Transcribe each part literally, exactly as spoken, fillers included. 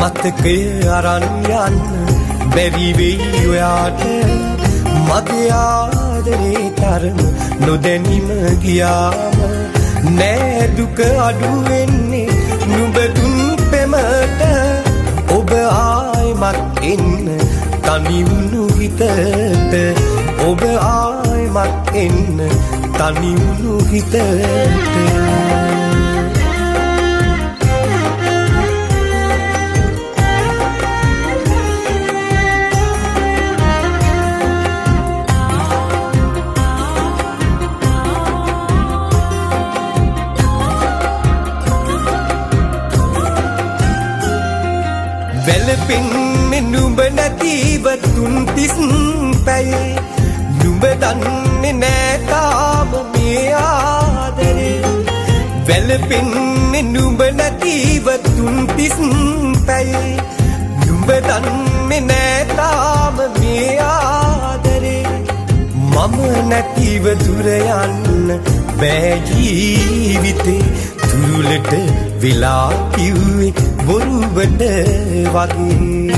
මතකය අරන් යන්න බැරි වෙයි ඔයාට මගේ ආදරේ තරම නොදැනීම ගියාම නෑ දුක අඩු වෙන්නේ නුඹ දුන් පෙමට ඔබ ආයිමත් එන්න තනි වුණු හිතට ඔබ ආයිමත් එන්න තනි වුණු හිතට වැළපෙන්නේ නුඹ නැතිව තුන් තිස් පැයේ නුඹ දන්නේ නෑ තාම මේ ආදරේ වැළපෙන්නේ නුඹ නැතිව තුන් තිස් පැයේ නුඹ දන්නේ නෑ තාම මේ ආදරේ මම නැතිව දුර යන්න බෑ ජීවිතේ තුරුලට වෙලා කිව්වේ බොරුවට වගේ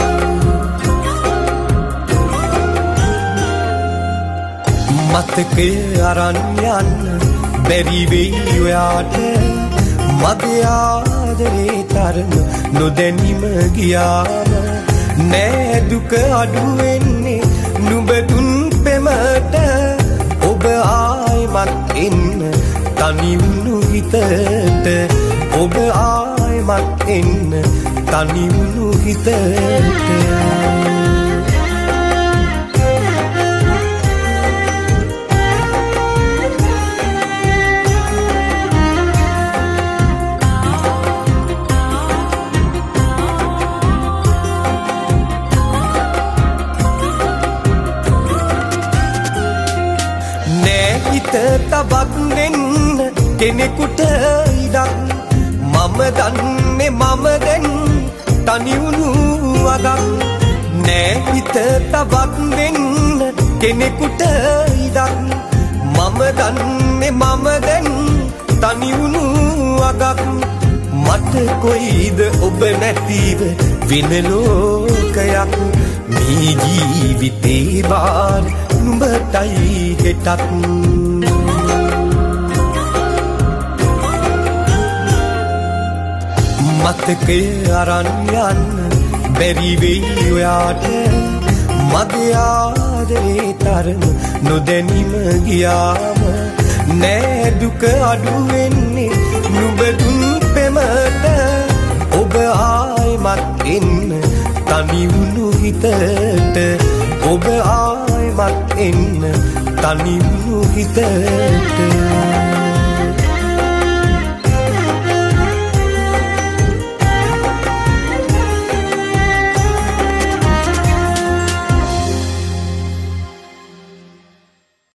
මතකය අරන් යන්න බැරි වෙයි ඔයාට මගේ ආදරේ තරම නොදැනීම ගියාම නෑ දුක අඩු වෙන්නේ නුඹ දුන් පෙමට ඔබ ආයිමත් එන්න තනි වුණු හිතට ඔබ ආයිමත් එන්න තනි වුණු හිතට තවත් වෙන්න කෙනෙකුට ඉඩක් මම දන්නේ මම දැන් තනි වුණු අදක් නෑ හිත තවත් වෙන්න කෙනෙකුට ඉඩක් මම දන්නේ මම දැන් තනි වුණු අදක් මට කොයිද ඔබ නැතිව වෙන ලෝකයක් මේ ජීවිතේ බාර නුඹටයි හෙටත් මතකය අරන් යන්න බැරි වෙයි ඔයාට මගේ ආදරේ තරම නොදැනීම ගියාම නෑ දුක අඩු වෙන්නේ නුඹ දුන් පෙමට ඔබ ආයිමත් එන්න තනි වුණු හිතට ඔබ ආයිමත් එන්න තනි වුණු හිතට